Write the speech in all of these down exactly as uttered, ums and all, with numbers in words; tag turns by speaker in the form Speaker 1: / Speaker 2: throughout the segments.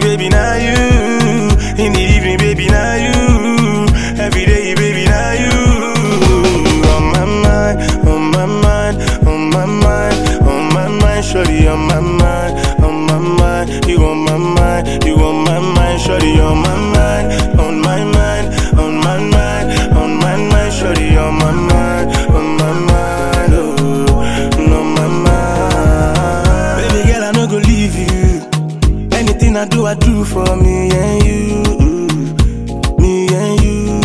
Speaker 1: baby, now you. In the evening, baby, now you. Every day, baby, now you. On my mind, on my mind, on my mind, on my mind, shorty, on my mind, on my mind, you on my mind, you on my mind, shorty, on my mind, on my mind, on my mind, on my mind, shorty, on my mind, on my mind, oh, on my mind. Baby girl, I no go leave you. Anything I do, I do for me and you, me and you.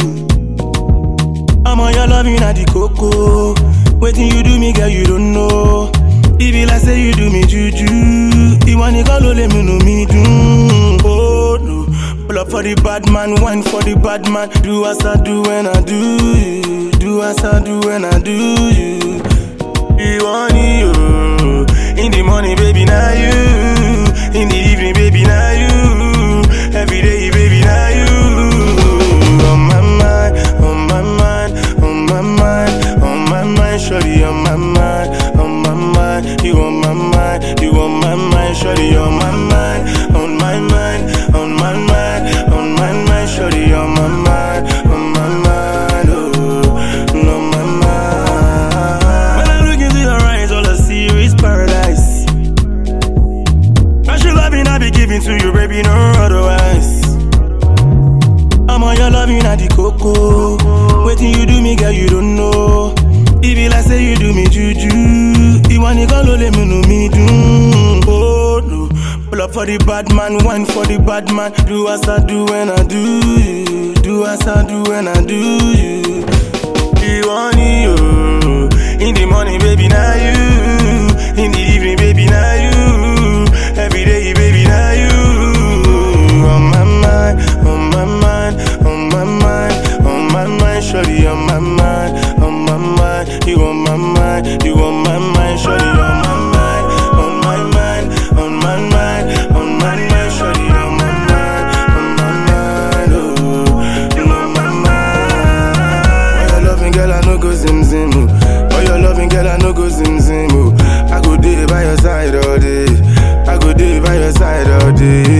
Speaker 1: I'm on your loving at the coco. Waiting you do me, girl, you don't know. If you like say you do me juju, you want to call let me know me do. Oh no, pull up for the bad man, wine for the bad man. Do as I do when I do you. Do as I do when I do you. You want you. In the morning, baby, now you. In the evening, baby, now you. Every day, baby, now you. On my mind, on my mind, on my mind, on my mind, shorty, on my mind, on my mind, you on my mind, you on my mind, shorty, on my mind, on my mind, on my mind, on my mind, shorty, on my mind, on my mind, oh, on my mind. When I look into your eyes, all I see is paradise. Special loving I be giving to you, baby, no otherwise. I'm on your loving at the coco. Waiting you do me, girl, you don't know. If you like say you do me juju, you want to call let me know me do. Oh no, pull up for the bad man, wine for the bad man. Do as I do when I do you. Do as I do when I do you. You want you. In the morning, baby, now you. In the evening, baby, now you. Every day, baby, now you. On my mind, on my mind, on my mind, on my mind, shorty, on my mind, on my mind, you on my mind, you on my mind, shorty, on my mind, on my mind, on my mind, on my mind, shorty, on my mind, on my mind, oh, you on my mind. Oh, your loving girl, I no go zim zim, oh. Oh, your loving girl, I no go zim zim, oh. I go day by your side all day, I go day by your side all day.